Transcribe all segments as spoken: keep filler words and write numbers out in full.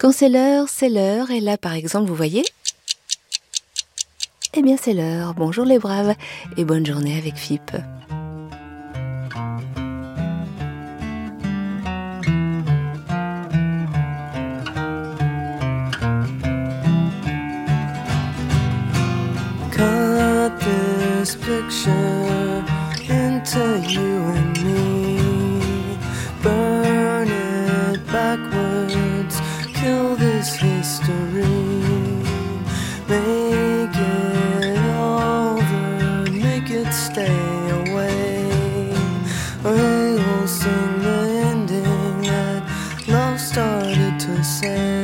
Quand c'est l'heure, c'est l'heure. Et là, par exemple, vous voyez ? Eh bien, c'est l'heure. Bonjour les braves et bonne journée avec F I P. Cut this picture into you and me. Burn it backwards. Kill this history. Make it over. Make it stay away. I will sing the ending that love started to say.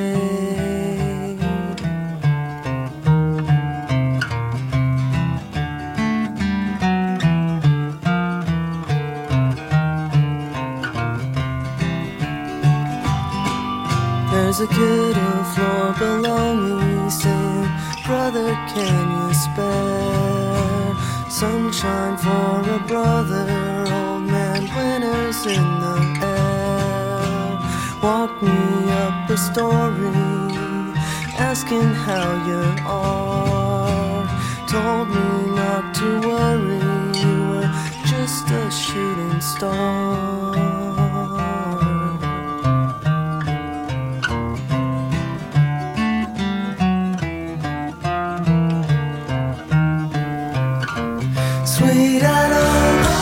There's a kid on the floor below me saying, brother, can you spare sunshine for a brother? Old man, winter's in the air. Walk me up a story, asking how you are. Told me not to worry, you were just a shooting star. Sweet Adam.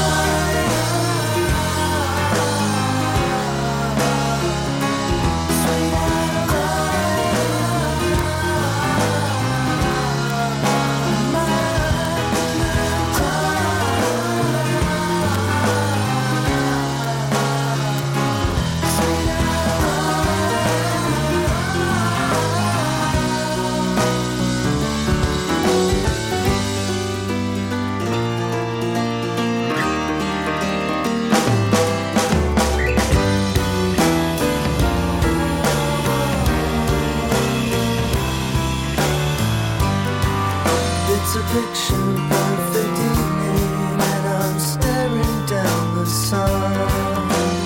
It's a picture perfect evening, and I'm staring down the sun.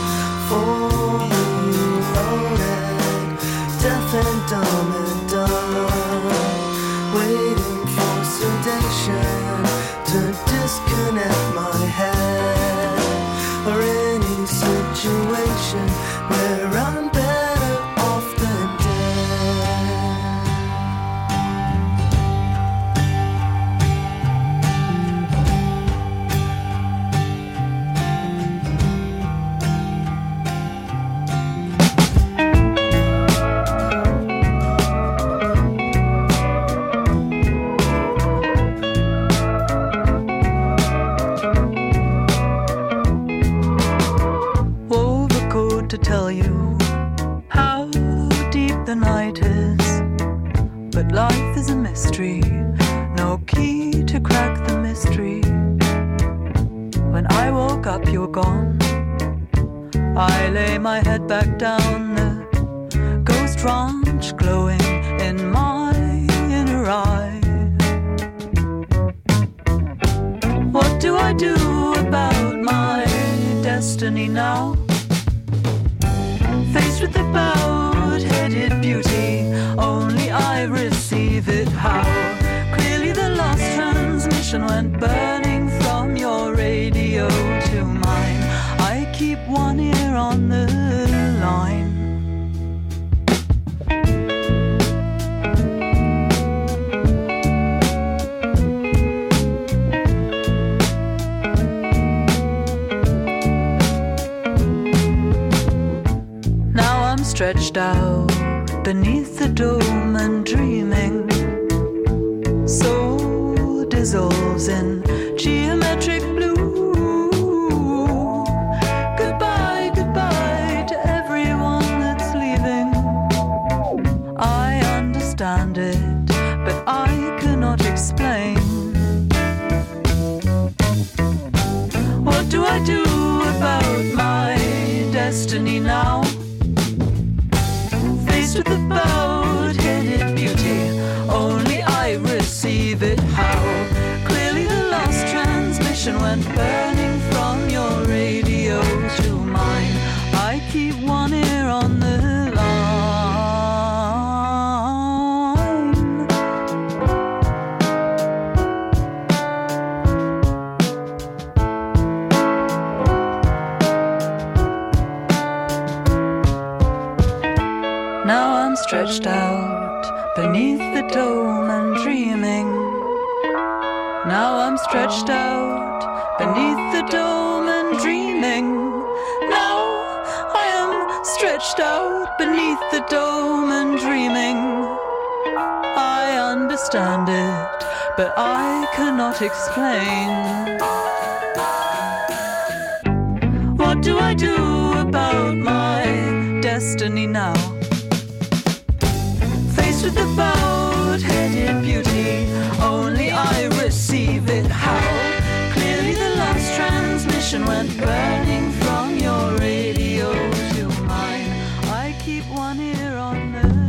Fully loaded, deaf and dumb and dumb, waiting for sedation to disconnect my head, or any situation where I'm better off than dead. To tell you how deep the night is, but life is a mystery, no key to crack the mystery. When I woke up, you were gone. I lay my head back down, the ghost ranch glowing in my inner eye. What do I do about my destiny now? Faced with the bowed-headed beauty, only I receive it. How clearly the lost transmission went burning from your radio to mine. I keep one ear on the line. Stretched out beneath the dome and dreaming, soul dissolves in geometric blue. Goodbye, goodbye to everyone that's leaving. I understand it, but I cannot explain. What do I do about my destiny now? Faced with the bowed-headed beauty, only I receive it. How clearly the lost transmission went burning from your radio to mine. I keep one ear on the line. Now I'm stretched out beneath the dome and dreaming. Now I am stretched out beneath the dome and dreaming. I understand it, but I cannot explain. What do I do about my destiny now? Faced with the bowed-headed beauty, only I receive it. How? Clearly the last transmission went burning from your radio to mine. I keep one ear on the line.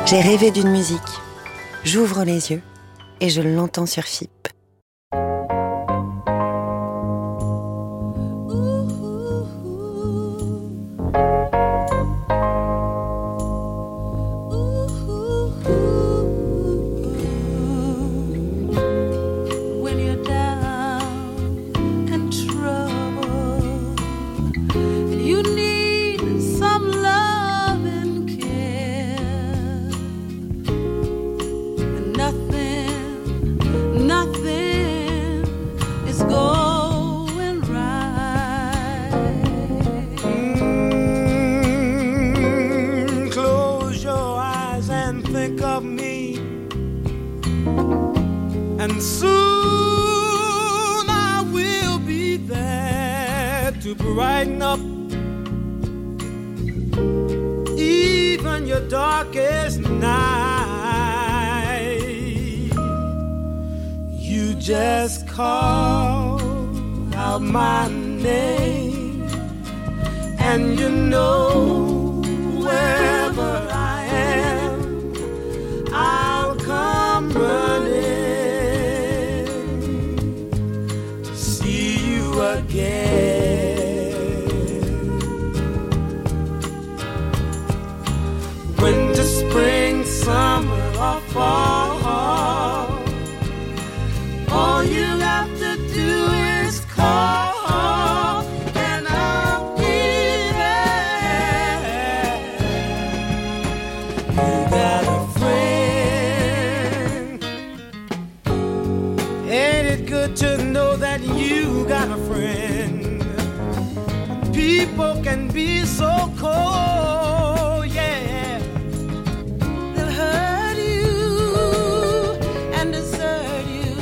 J'ai rêvé d'une musique. J'ouvre les yeux et je l'entends sur F I P. And soon I will be there to brighten up even your darkest night. You just call out my name, and you know wherever I am, I'll come running again. Winter, spring, summer, or fall, all you have to do is call, and I'll be there. You got a friend. Ain't it good to know that you got a friend? People can be so cold, yeah. They'll hurt you and desert you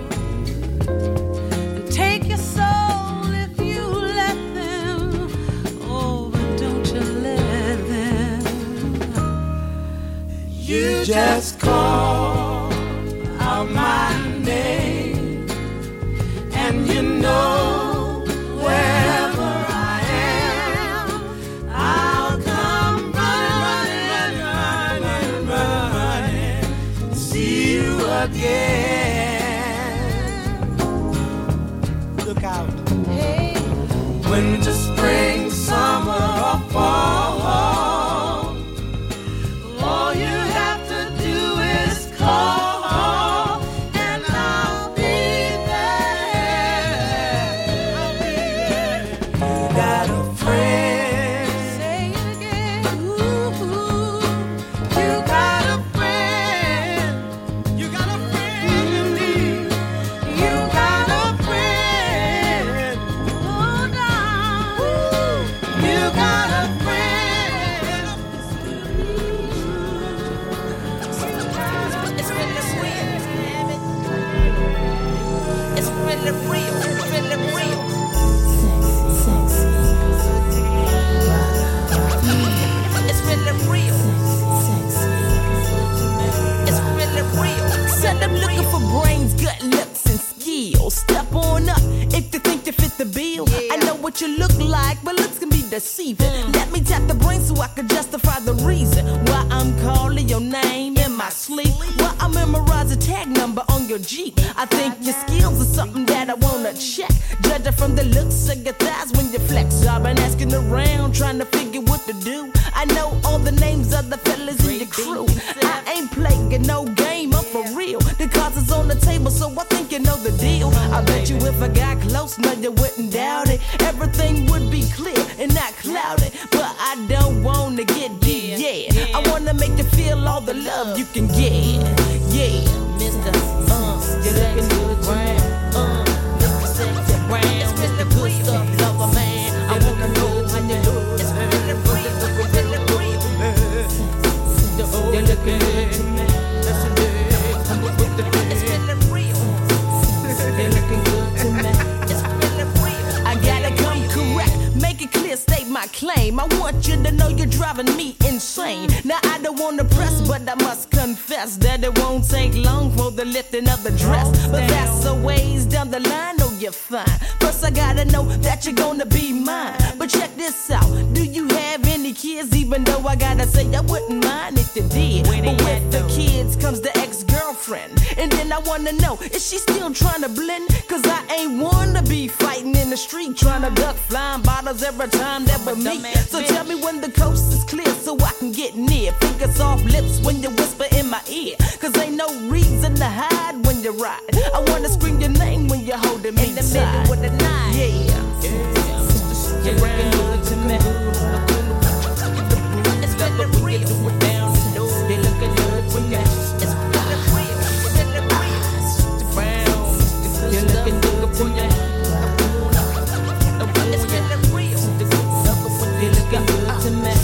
and take your soul if you let them. Oh, but don't you let them. You just call out my name, and you know wherever I am, I'll come running, running, running, running, see you again. Look out. Hey. Winter, spring, summer, or fall, all you have to do is call. What you look like, but looks can be deceiving. Mm. Let me tap the brain so I can justify the reason why I'm calling your name in my sleep. Why I memorize a tag number on your Jeep. I think your skills are something that I wanna check. Judge it from the looks of your thighs when you flex. I've been asking around, trying to figure what to do. I know all the names of the fellas in your crew. I ain't playing no game, I'm for real. The cards is on the table, so I think you know the deal. I bet you if I got close, no, you wouldn't doubt it. Everything would be clear and not clouded. But I don't wanna get deep, yeah. I wanna make you feel all the love you can get, yeah. Mister Uh, you're looking good, man. Uh, Mister Sexy Brown, it's Mister Good Stuff, lover, man. I wanna know how you look. It's really real, really real. You're looking good, man. That's a day. I'm with the day. It's really real. You're looking good to me. It's really real. I gotta come correct, make it clear, state my claim. I want you to know you're driving me insane. Now I don't wanna press, but I must confess that it won't take long for the lifting of the dress. But that's a ways down the line, oh you're fine. First I gotta know that you're gonna be mine. But check this out, do you have any kids, even though I gotta say I wouldn't mind if you did. But with the kids comes the ex-girlfriend. And then I wanna know, is she still trying to blend? Cause I ain't wanna be fighting in the street, trying to duck flying bottles every time that we meet. So tell me when the coast is clear so I can get near. Fingers off lips when you whisper in my ear. Cause ain't no reason to hide when you ride. I wanna scream your name when you're holding me in the middle of the night. Yeah. You're looking good to me. It's like the real. Down the nose. You're looking good to me. It's like the real. You're looking good to me. It's like the real. You're looking good to me.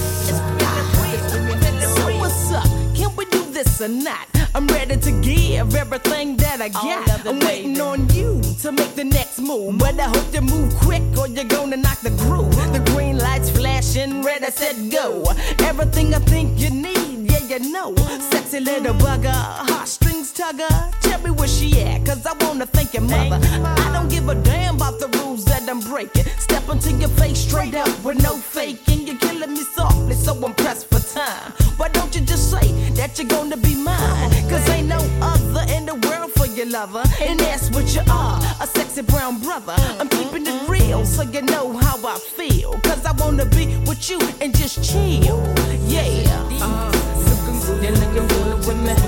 So what's up? Can we do this or not? I'm ready to give everything that I got. I'm waiting on you to make the next move. But I hope you move quick or you're gonna knock the groove. The green lights flashing, ready, set, go. Everything I think you need, yeah, you know. Sexy little bugger, heartstrings tugger. Tell me where she at, cause I wanna thank your mother. I don't give a damn about the rules that I'm breaking. Step into your face straight up with no faking. You're killing me softly, so I'm pressed for time. Why don't you just say that you're gonna be mine? Cause ain't no other in the world for your lover. And that's what you are, a sexy brown brother. I'm keeping it real so you know how I feel. Cause I wanna be with you and just chill. Yeah. Uh, you're looking good with me.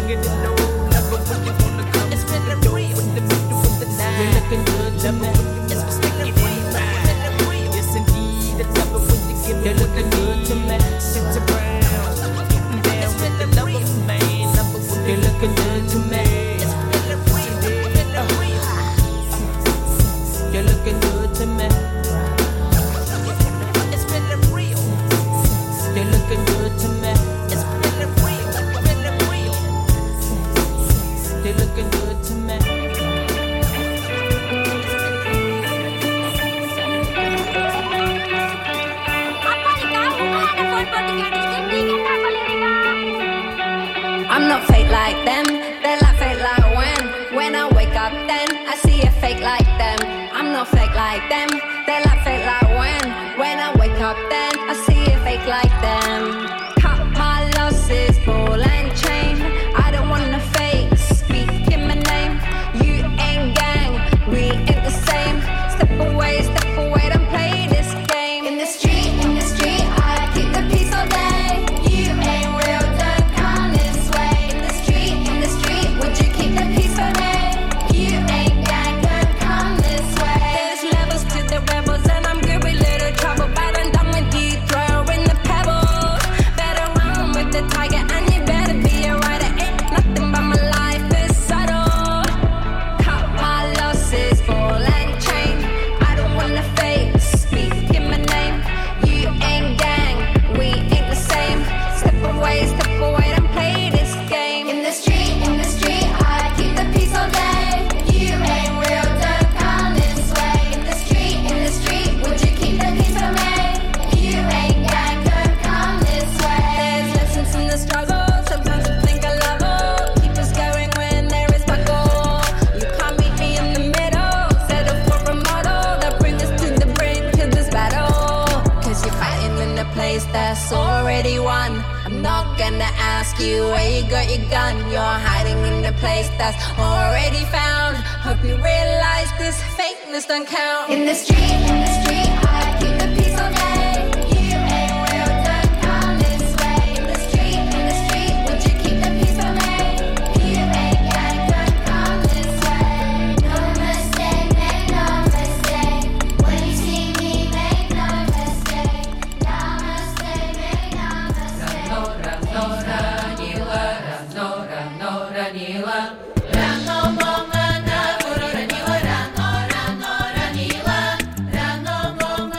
It's been the real. You're looking good to me. It's been the real. Yes indeed. You're looking good to me. Sexy brown. It's been the real. You're looking good to me. It's been the real. You're looking good to me. It's been the real. You're looking good to me. It's been the real. Been the real. You're looking good to me. I'm not fake like them, they're like fake like when When I wake up then, I see a fake like them. I'm not fake like them, they're like fake like when When I wake up then, I see a fake like them. Cut my losses, ball and chain. I don't wanna fake, speak in my name. You ain't gang, we ain't the same. Step away, step away, don't play this game. In the street, in the street, I keep the peace all day. You ain't real, don't come this way. In the street, in the street, would you keep the peace for me? You ain't gang, don't come this way. There's levels to the rebels and I'm good with little trouble. But I'm done with you throwing the pebbles. Better run with the tiger and you better be a rider. Ain't nothing but my life is subtle. Cut my losses, ball and chain. I don't wanna fake, speak in my name. You ain't gang, we ain't the same. Step away, step away, don't play this game. In the street, in the street, I keep the peace all day. You ain't real, don't come this way. In the street, in the street, would you keep the peace for me? You ain't gang, don't come this way. There's lessons in the struggle, sometimes I think I love all. Keep us going when there is buckle. You can't meet me in the middle, settle for a model that brings us to the brink of this battle. Cause you're fighting in a place that's already won. I'm not gonna ask you where you got your gun. You're hiding in a place that's already found. Hope you realize this fakeness don't count. In the street, in the street, I keep the peace all day. You ain't real, don't come this way. In the street, in the street, would you keep the peace for me? You ain't gang, don't come this way. No mistake, make no mistake. When you see me, make no mistake. No mistake, make no mistake. Rano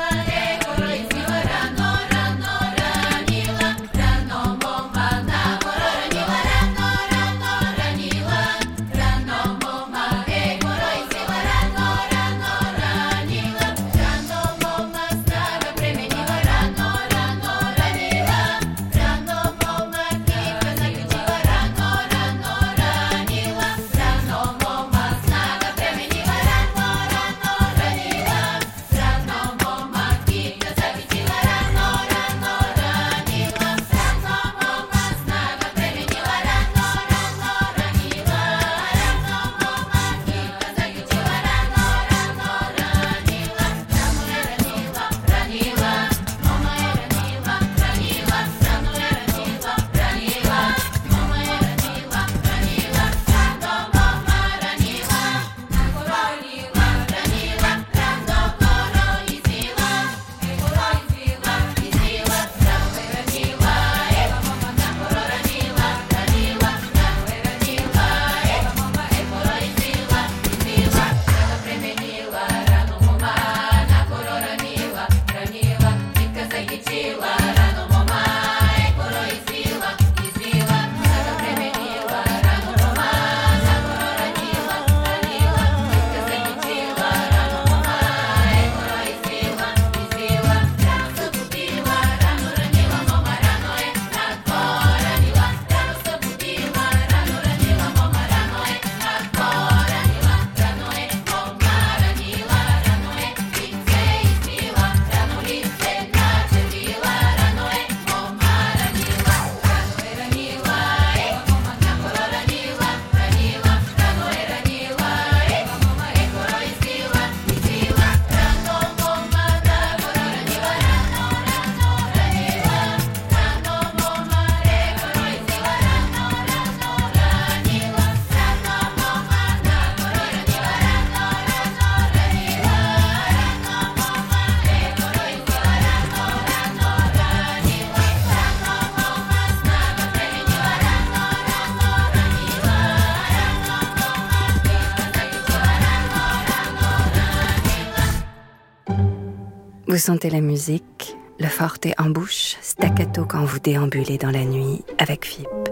Vous sentez la musique, le forte en bouche, staccato quand vous déambulez dans la nuit avec F I P.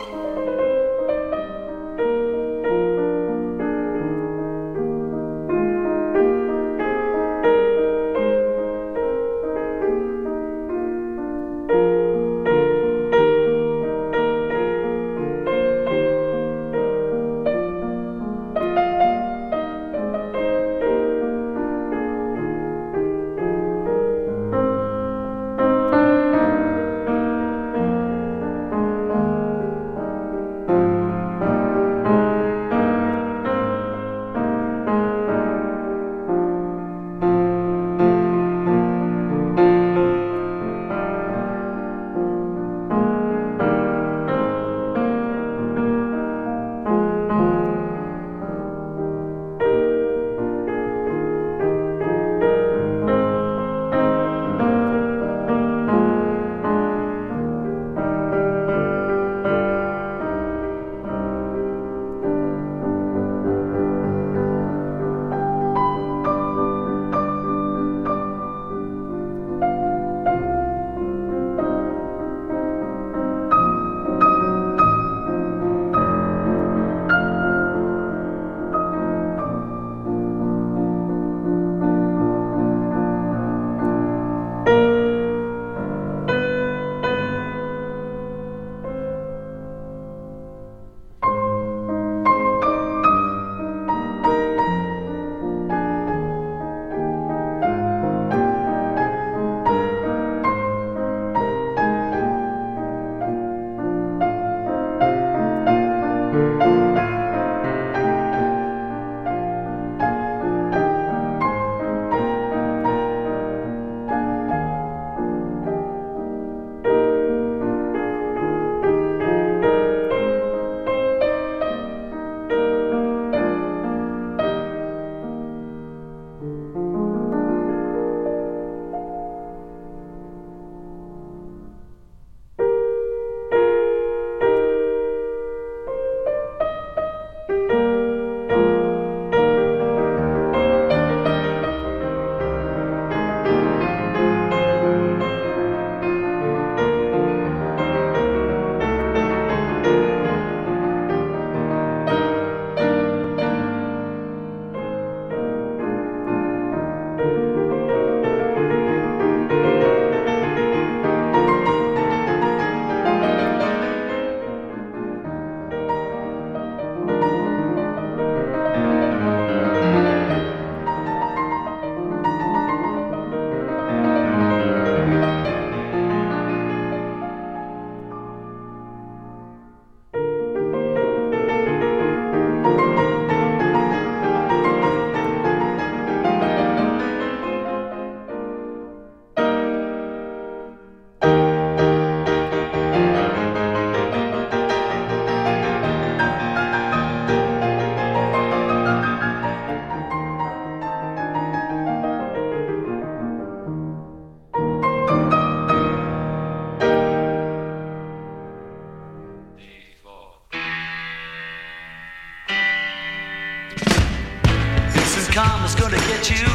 karma's gonna get you,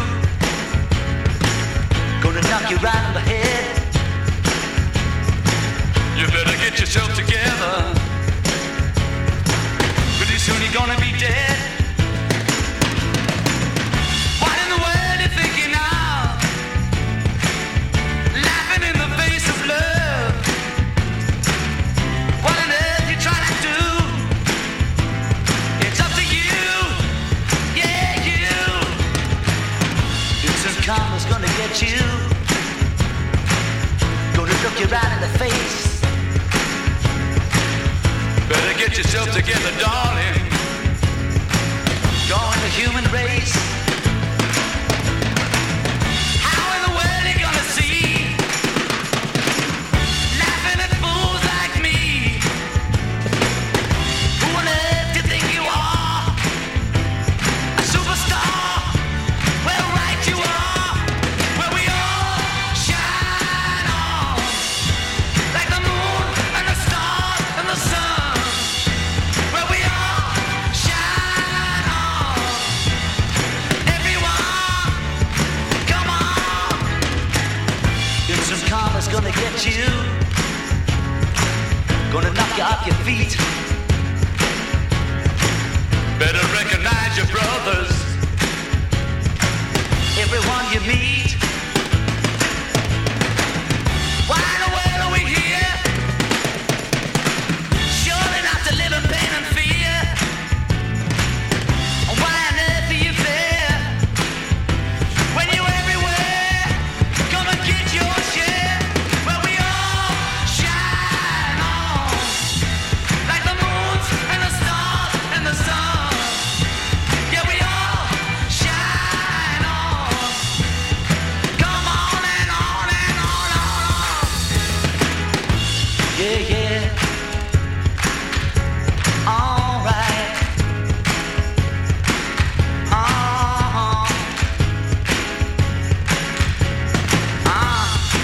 gonna knock you right on the head. You better get yourself together, pretty soon you're gonna be dead. What in the world you thinking of? Laughing in the face of love. What on earth you trying to do? It's up to you, yeah, you. Instant karma's gonna get you, gonna look you right in the face. Better get yourself together, darling. Join the human race. How in the world are you gonna see? Laughing at fools like me. Who on earth do you think you are? A superstar? Well, right you are. Where we all shine on, like the moon and the stars and the sun. Where we all at you, gonna knock you off your feet. Better recognize your brothers, everyone you meet. Why in the world are we here? Surely not to live in pain and fear. Why on earth are you there? When you're everywhere, gonna get your share. Well, we all shine on, like the moons and the stars and the sun. Yeah, we all shine on. Come on and on and on and on. Yeah, yeah. All right. Uh-huh. Uh.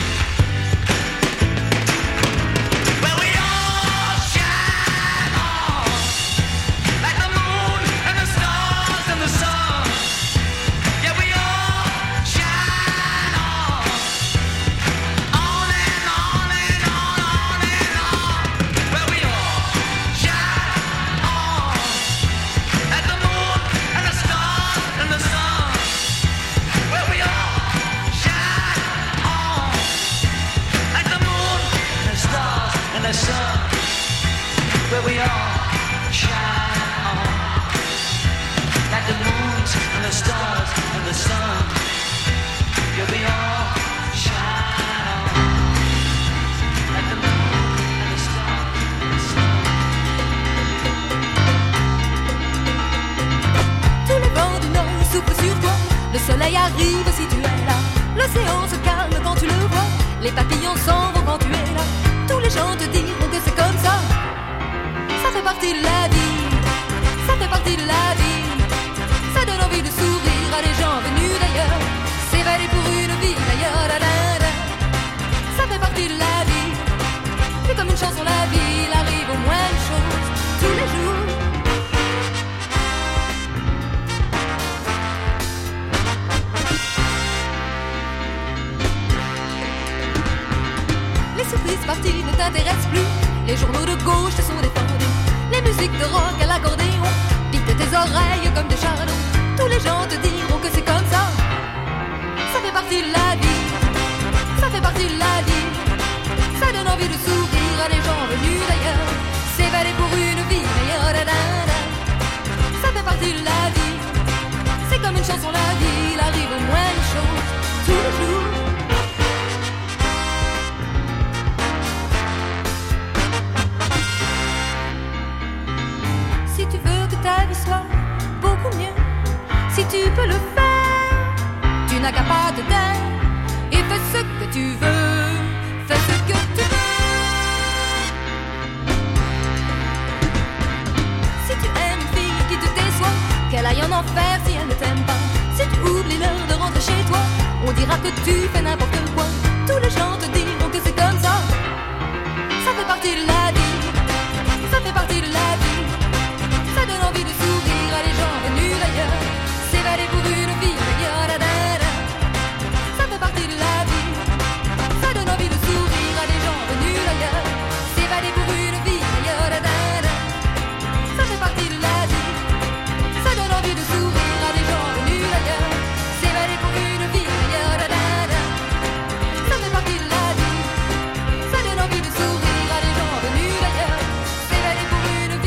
Well, we all shine on, like the moon and the stars and the sun. Yeah, we all shine on, on and on and on, on and on. Well, we all shine on, like the moon and the stars and the sun. Well, we all shine on, like the moon and the stars and the sun. Well, we all shine on, like the moons and the stars and the sun. Yeah, we all shine on, like the moon and the stars and the sun. Tous les vents du nord soufflent sur toi. Le soleil arrive si tu es là. L'océan se calme quand tu le vois. Les papillons s'en vont quand tu es là. Tous les gens te diront que c'est comme ça. Ça fait partie de la vie. Ça fait partie de la vie. Ça donne envie de sourire à des gens venus d'ailleurs. S'évader pour une vie d'ailleurs. Da, da, da. Ça fait partie de la vie. C'est comme une chanson, la vie. Il arrive au moins une chose tous les jours. Les surprises parties ne t'intéressent plus. Les journaux de gauche te sont défendus. Les musiques de rock à l'accordéon piquent tes oreilles comme des chardons. Tous les gens te diront que c'est comme ça. Ça fait partie de la vie. Ça fait partie de la vie. Ça donne envie de sourire à des gens venus d'ailleurs. S'évader pour une vie meilleure. Da, da, da. Ça fait partie de la vie. C'est comme une chanson, la vie. Il arrive au moins une chose tous les jours. Si tu veux que ta vie soit beaucoup mieux, si tu peux le faire, tu n'as qu'à pas te taire et fais ce que tu veux, fais ce que tu veux. Si tu aimes une fille qui te déçoit, qu'elle aille en enfer si elle ne t'aime pas. Si tu oublies l'heure de rentrer chez toi, on dira que tu fais n'importe quoi. Tous les gens te diront que c'est comme ça. Ça fait partie de la vie. Ça fait partie de la vie. Ça donne envie de sourire à des gens venus d'ailleurs. S'évader pour une vie meilleure. Da, da, da. Ça fait partie de la vie. Ça donne envie de sourire à des gens venus d'ailleurs. S'évader pour une vie meilleure. Da, da, da. Ça fait partie de la vie. Ça donne envie de sourire à des gens venus d'ailleurs. S'évader pour une vie meilleure. Da, da, da. Ça fait partie de la vie. Ça donne envie de sourire à des gens venus d'ailleurs. S'évader pour une vie.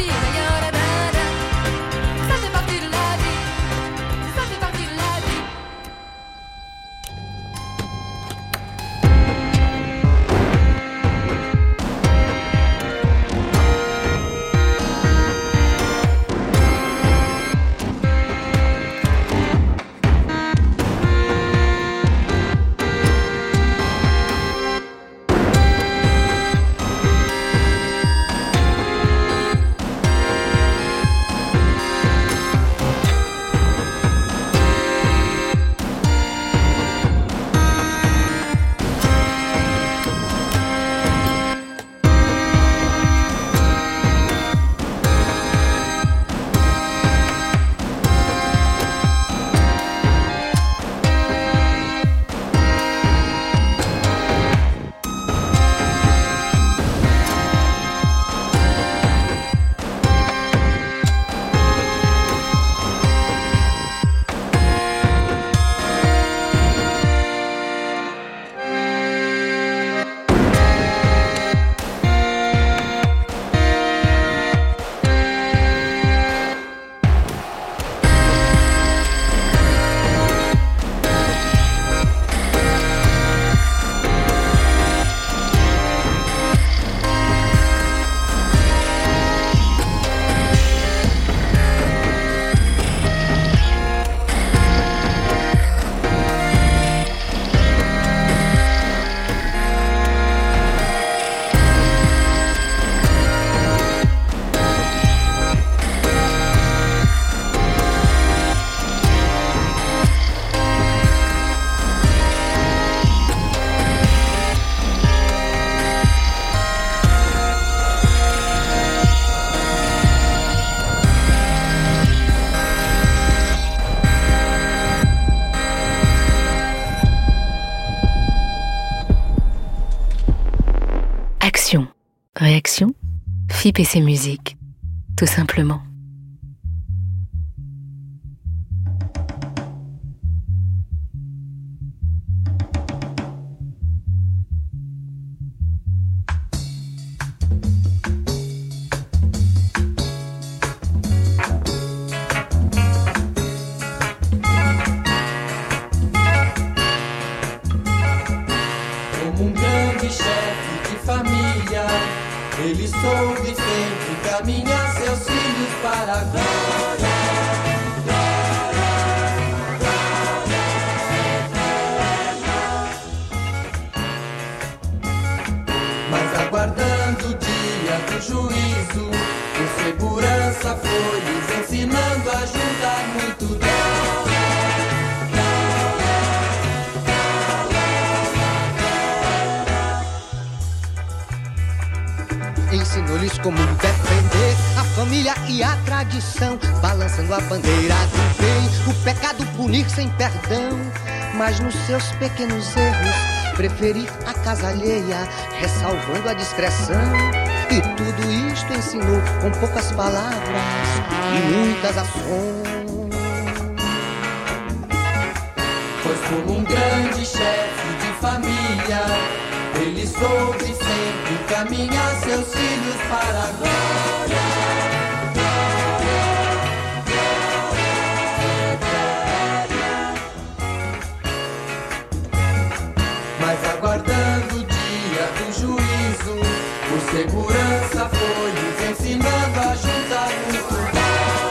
type et ses musiques, tout simplement. Como um grande chefe de família, ele soube sempre caminhar seus filhos para a glória. Mas aguardando o dia do juízo, com segurança foi lhes ensinando a juntar muito dólar. Ensinou-lhes como defender a família e a tradição, balançando a bandeira do bem, o pecado punir sem perdão. Mas nos seus pequenos erros, preferir a casa alheia, ressalvando a discreção. E tudo isto ensinou com poucas palavras e muitas ações. Pois como um grande chefe de família, ele soube sempre caminhar seus filhos para a glória. Mas aguardando o dia do juízo, por segurança foi lhes ensinando a juntar muito dólar.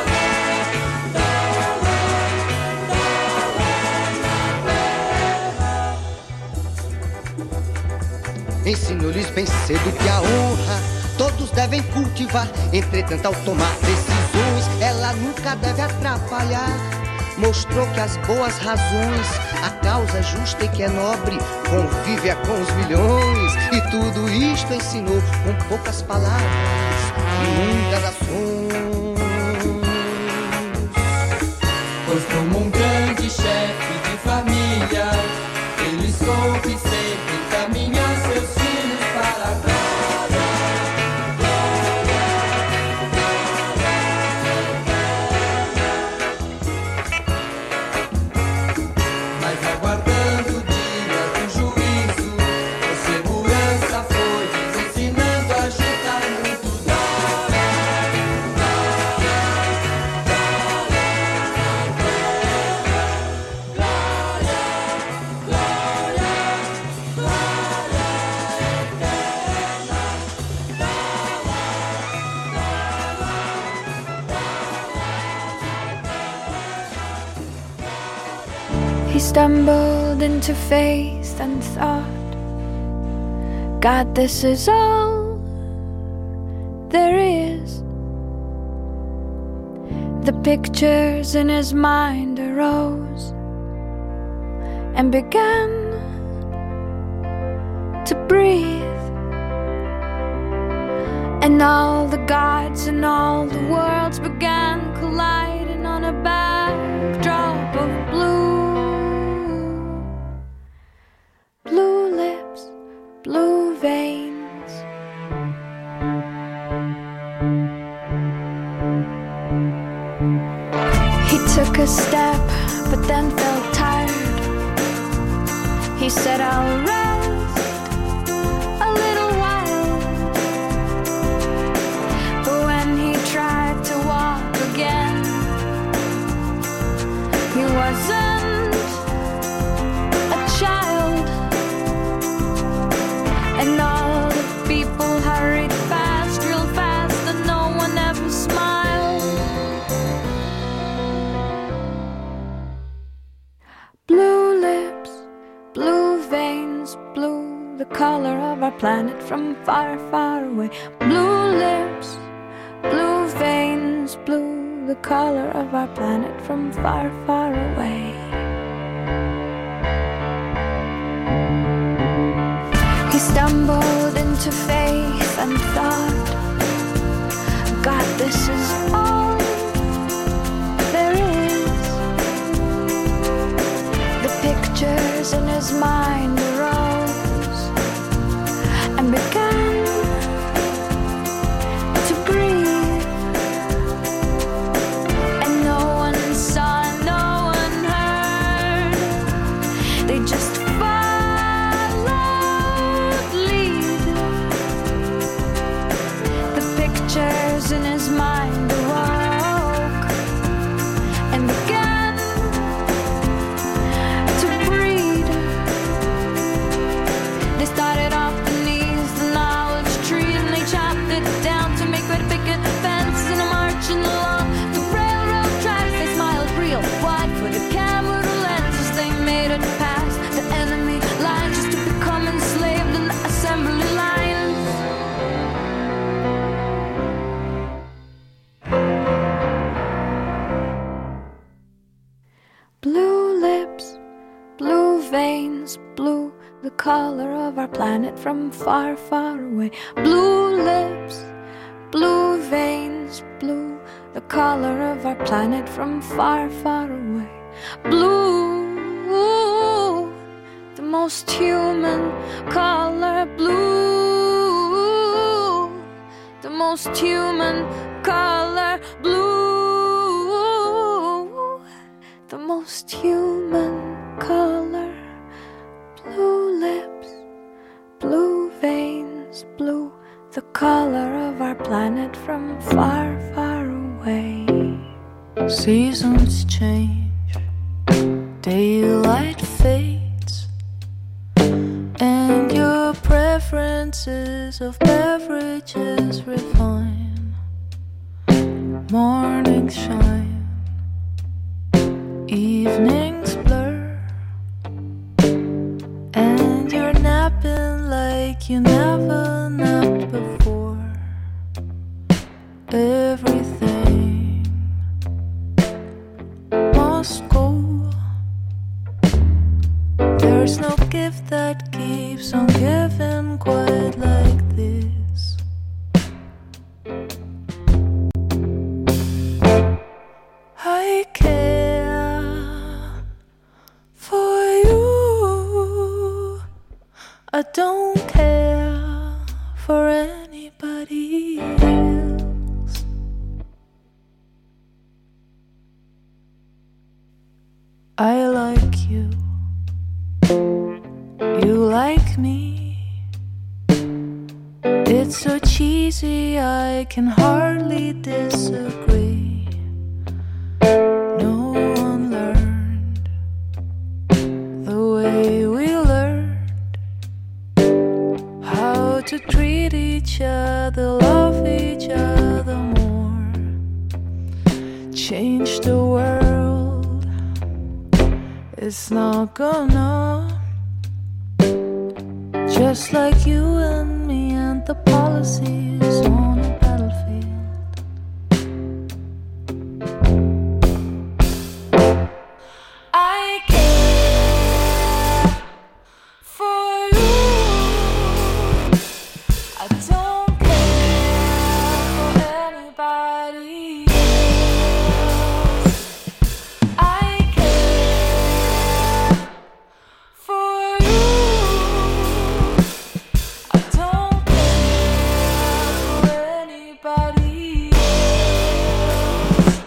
Ensinou-lhes bem cedo que a honra todos devem cultivar. Entretanto, ao tomar decisões, ela nunca deve atrapalhar. Mostrou que as boas razões, a causa justa e que é nobre, convive com os milhões. E tudo isto ensinou com poucas palavras e muitas ações. Pois como um grande chefe de família, ele soube sempre caminhar seus filhos para a glória. Mas aguardando o dia do juízo, com segurança foi lhes ensinando a juntar muito He stumbled into faith and thought, God, this is all there is. The pictures in his mind arose and began to breathe. And all the gods and all the worlds began colliding on a backdrop of blue. Blue lips, blue veins. He took a step, but then felt tired. He said, I'll rest a little while. But when he tried to walk again, he wasn't a child. And all the people hurried fast, real fast, and no one ever smiled. Blue lips, blue veins, blue, the color of our planet from far, far away. Blue lips, blue veins, blue, the color of our planet from far, far away. He stumbled into faith and thought, God, this is all there is. The pictures in his mind arose and began to veins, blue, the color of our planet from far, far away. Blue lips, blue veins, blue, the color of our planet from far, far away. Blue, the most human color. Blue, the most human color. Blue, the most human color. Blue lips, blue veins, blue, the color of our planet from far, far away. Seasons change, daylight fades, and your preferences of beverages refine. Mornings shine, evenings blur, and you're napping like you never napped before. Everything must go. There's no gift that keeps on giving quite like this. I care for you. I don't care for anybody else. I like you. You like me. It's so cheesy, I can hardly disagree. No one learned the way we learned how to treat each other, love each other more. Change the world, it's not gonna. Just like you and me and the policies on a battlefield. I care for you. I don't care for anybody else. I care for you. I don't care for anybody else.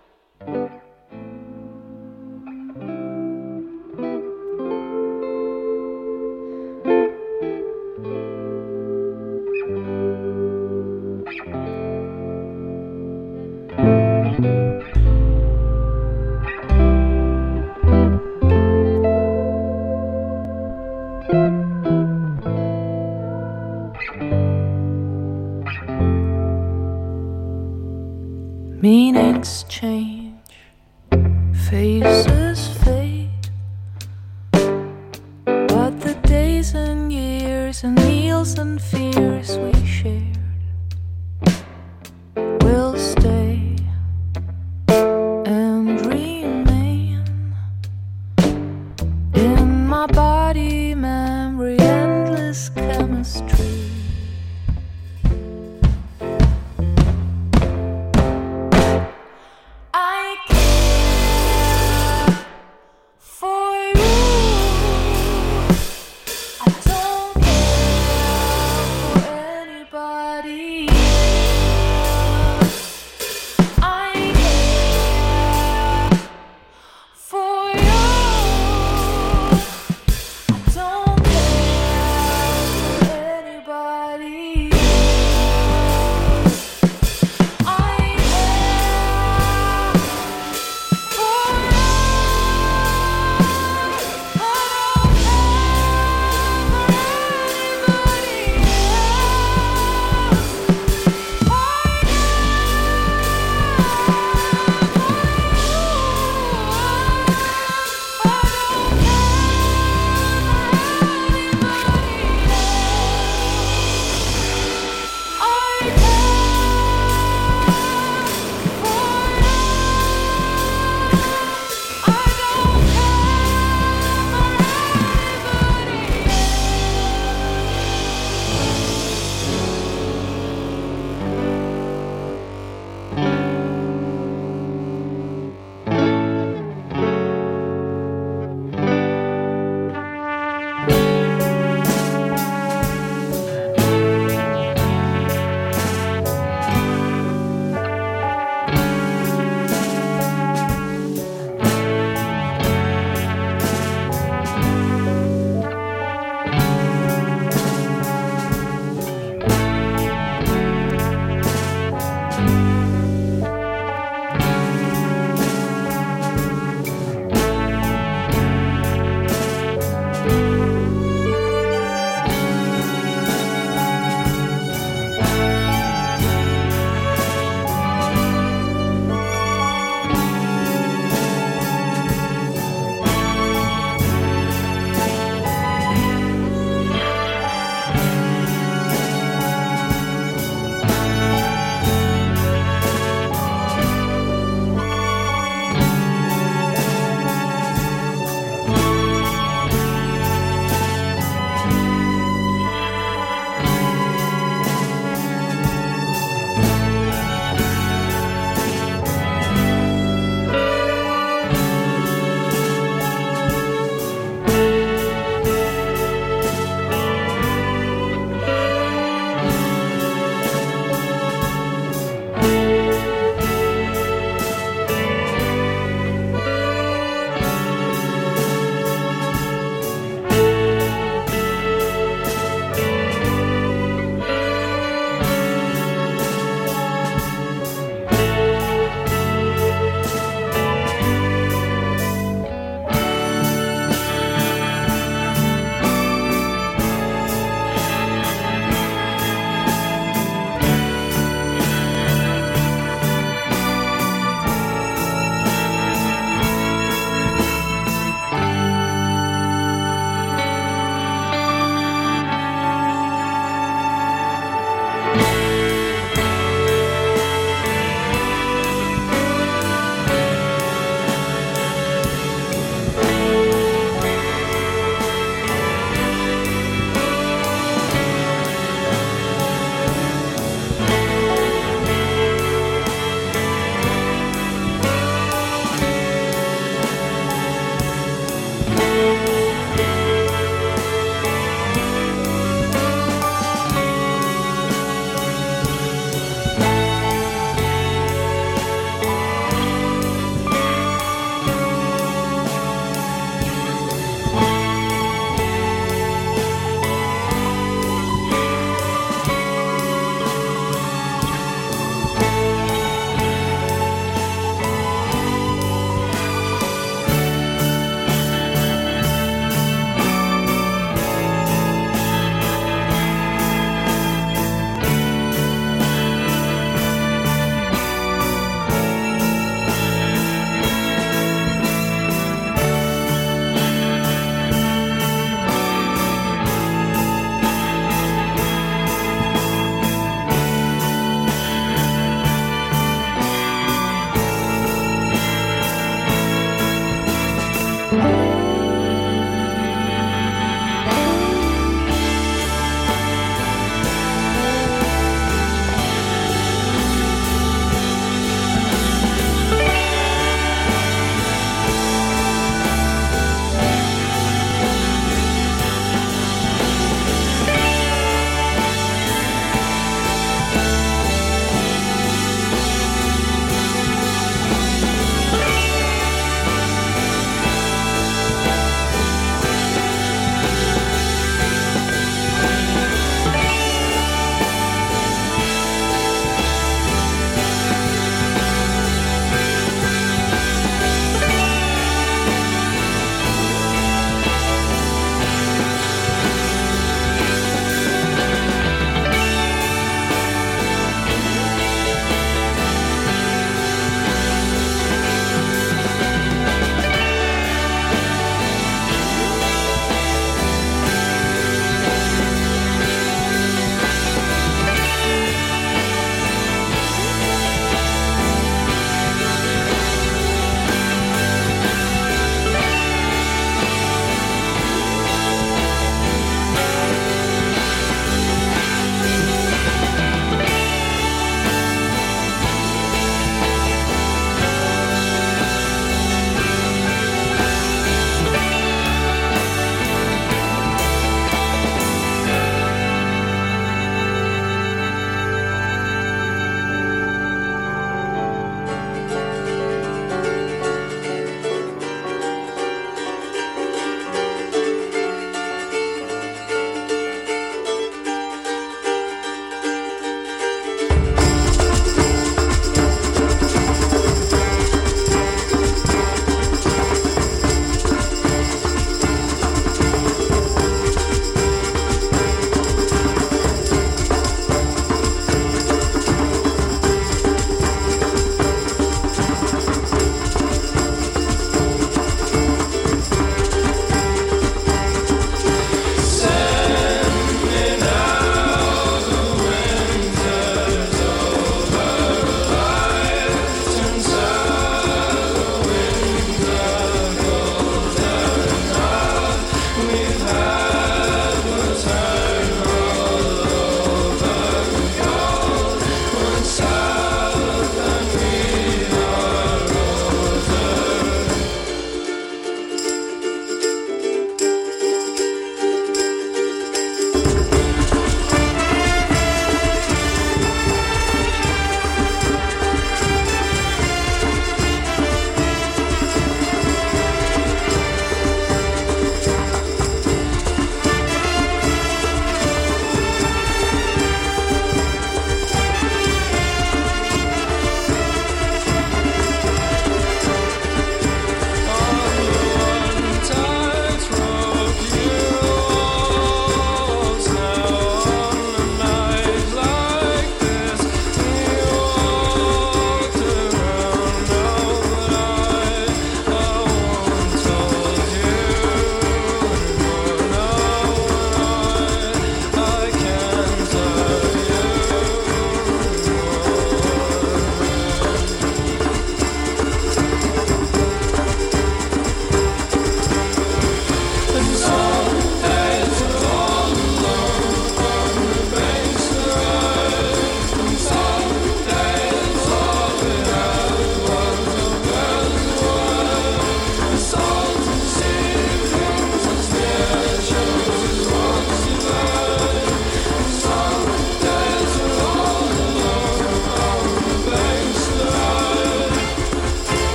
Meanings change, faces fade, but the days and years and meals and fears we shared will stay and remain in my body, memory, endless chemistry. I care for you. I don't care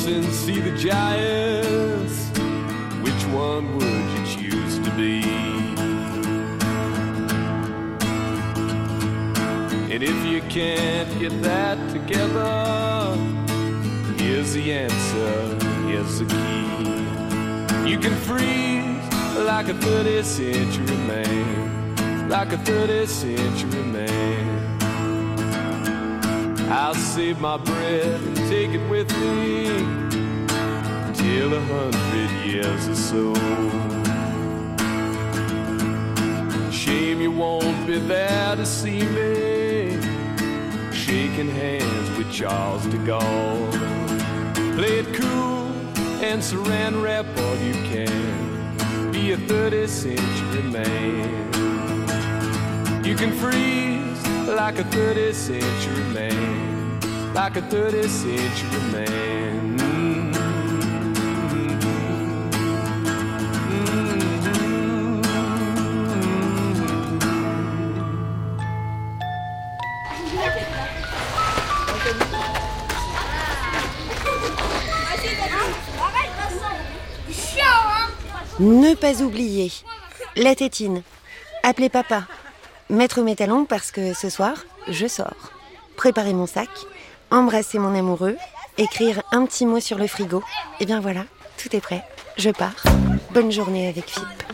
close and see the giants. Which one would you choose to be? And if you can't get that together, here's the answer, here's the key. You can freeze like a thirtieth century man, like a thirtieth century man. I'll save my breath and take it with me till a hundred years or so. Shame you won't be there to see me shaking hands with Charles de Gaulle. Play it cool and saran wrap all you can. Be a thirtieth century man. You can freeze like a thirtieth century man, like a thirtieth century man. Ne pas oublier, la tétine, appeler papa, mettre mes talons parce que ce soir, je sors, préparer mon sac, embrasser mon amoureux, écrire un petit mot sur le frigo. Et bien voilà, tout est prêt, je pars. Bonne journée avec F I P.